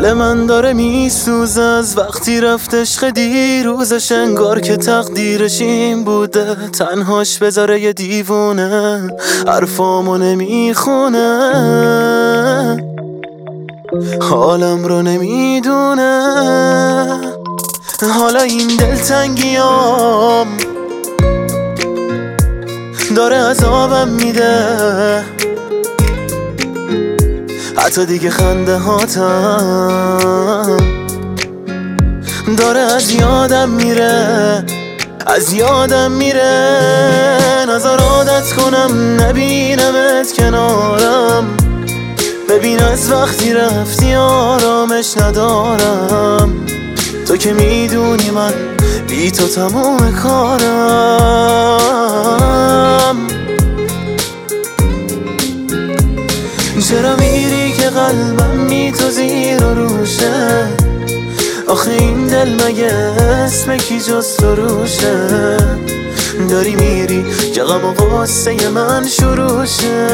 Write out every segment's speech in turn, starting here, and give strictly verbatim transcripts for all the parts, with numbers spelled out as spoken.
دل من داره میسوزه از وقتی رفت عشق دیروزش، انگار که تقدیرش این بوده تنهاش بذاره یه دیوونه حرفامو نمیخونه، حالم رو نمیدونه. حالا این دلتنگیام داره عذابم میده، حتی دیگه خنده هاتم داره از یادم میره، از یادم میره. نظر عادت کنم نبینمت کنارم، ببین از وقتی رفتی آرامش ندارم. تو که میدونی من بی تو تموم کارم. چرا میری که قلبم می تو زیر و روشه؟ آخه این دل مگه اسم کی جز تو روشه؟ داری میری که غم و غصه من شروع شه.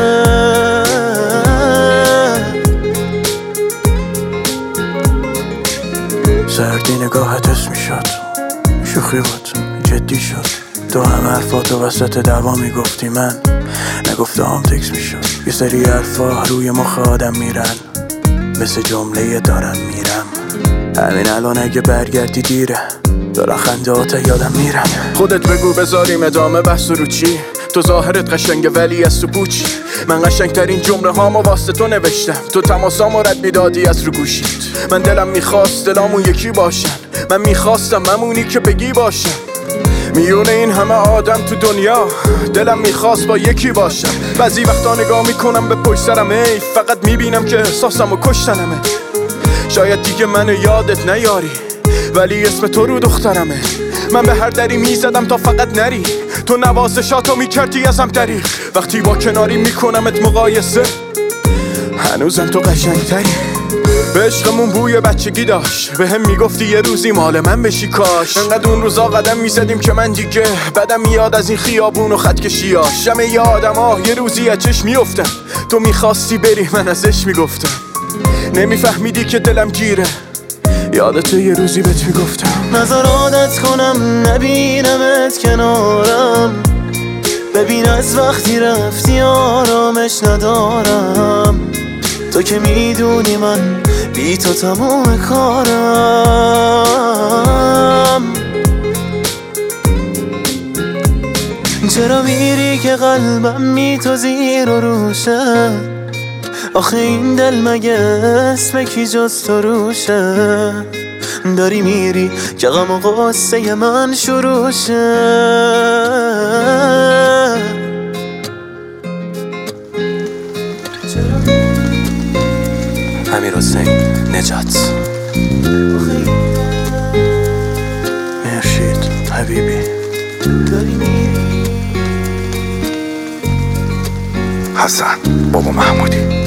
سردی نگاهت اسم میشد، شوخی بود جدی شد، تو هم حرفاتو وسط دعوا میگفتی، من نگفتم تکس میشد. یه سری حرفا روی مخ آدم میرن مثل جمله دارم میرم. همین الان اگه برگردی دیره، دارن خندهات یادم میرن. خودت بگو بذاریم ادامه بحث رو چی؟ تو ظاهرت قشنگه ولی از تو پوچی. من قشنگترین جمله هامو واسه تو نوشتم، تو تماسامو رد میدادی از رو گوشیت. من دلم میخواست دلامون یکی باشن، من میخواستم ممونی که بگی باشم. میونه این همه آدم تو دنیا دلم میخواست با یکی باشم. بعضی وقتا نگاه میکنم به پشت سرم، ای فقط میبینم که احساسمو کشتنمه. شاید دیگه منو یادت نیاری ولی اسم تو رو دخترمه. من به هر دری میزدم تا فقط نری، تو نوازشاتو میکردی ازم دریغ. وقتی با کناری میکنمت مقایسه، هنوزم تو قشنگتری. به عشقمون بوی بچگی داشت، به هم میگفتی یه روزی مال من بشی کاش. انقدر اون روزا قدم میزدیم که من دیگه بدم میاد از این خیابون و خط کشیاش. جمع یه آدم ها یه روزی از چشم میافتم، تو میخواستی بری من ازش میگفتم. نمیفهمیدی که دلم گیره، یادت یه روزی بهت میگفتم. نظر عادت کنم نبینمت کنارم، ببین از وقتی رفتی آرامش ندارم. تو که میدونی من بی تو تموم کارم. چرا میری که قلبم می تو زیر و روشه؟ آخه این دل مگه اسم کی جز تو روشه؟ داری میری که غم و غصه من شروع شه. امیرحسین نجات. مرشید حبیبی. حسن بابا محمودی.